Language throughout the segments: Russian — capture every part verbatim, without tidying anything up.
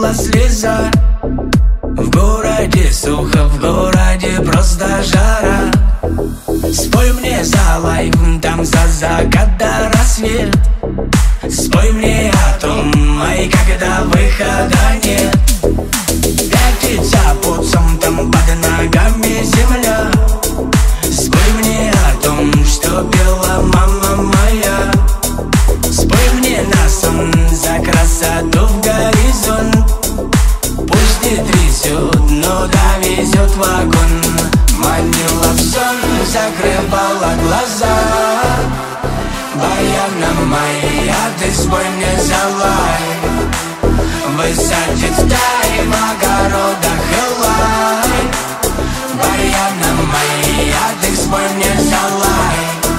текла слеза. В городе сухо, в городе просто жара. Спой мне за лайф, там за закат до рассвет. Спой мне о том, ай, когда выхода нет. Пятится путцом, там под ногами земля. Спой мне о том, что пела мама моя. Спой мне на сон за красоту в горизонт. Пусть не трясет, но довезет вагон. Манила в сон, закрывала глаза. Баяна моя, ты спой мне за лай. Высадит стаи в огородах и лай. Баяна моя, ты спой мне за лай.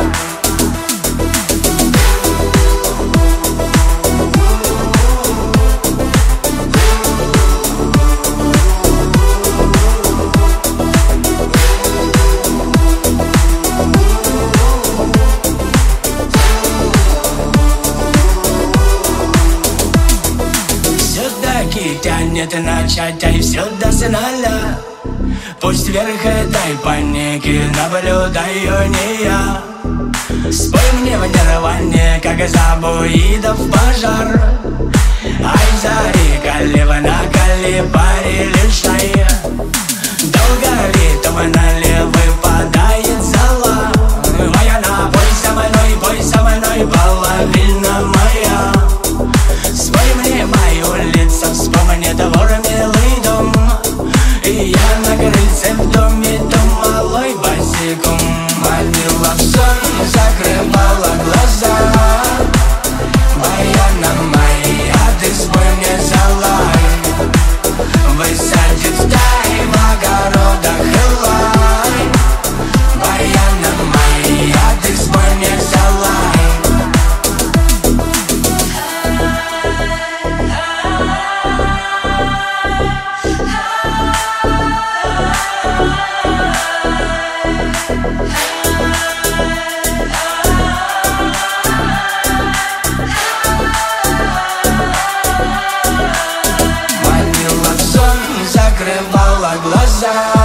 Тянет начать, ай, все до финала. Пусть вверх этой паники наблюдаю не я. Спой мне в нирване, как забуидов пожар. Ай, зари, калива на калибаре лишая. Долго ли то налево выпадает зала. Моя на бой со мной, бой со мной, половина моя. Спой мне мою лицо, вспомни двор, милый дом. И я на крыльце в доме, дом малой босиком. Манила в сон, закрывала глаза. Баяна моя, ты спой мне за лай. Высадит стаи в огородах и лай. Баяна моя, ты спой мне за лай. Закрывала глаза.